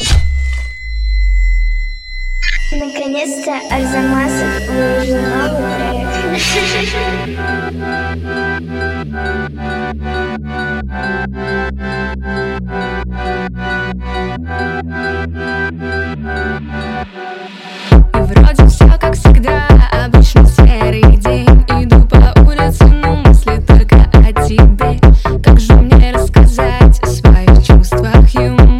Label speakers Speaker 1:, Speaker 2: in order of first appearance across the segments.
Speaker 1: Наконец-то Арзамасов выложил новый трек.
Speaker 2: И вроде все как всегда, обычный серый день. Иду по улице, но мысли только о тебе. Как же мне рассказать о своих чувствах ему?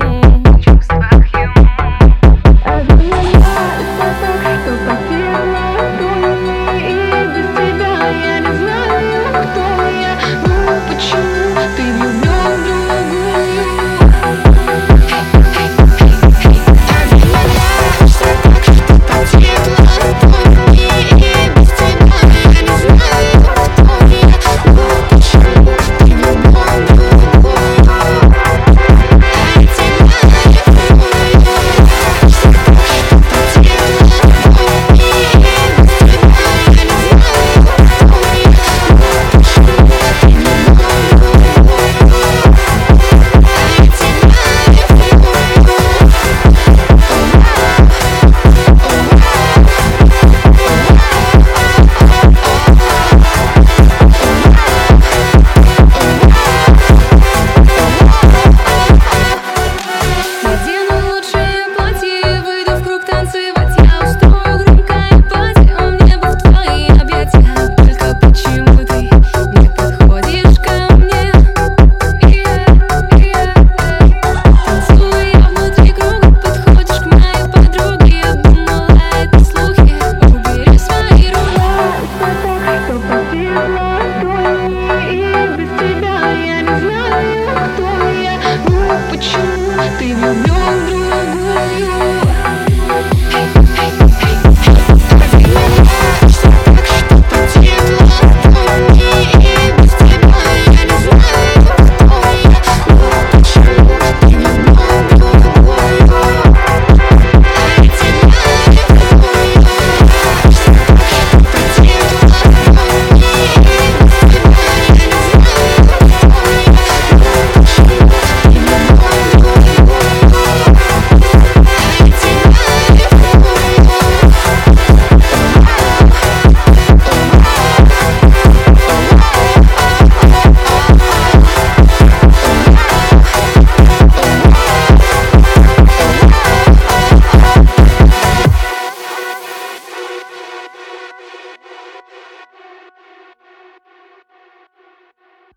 Speaker 1: Почему ты влюблен?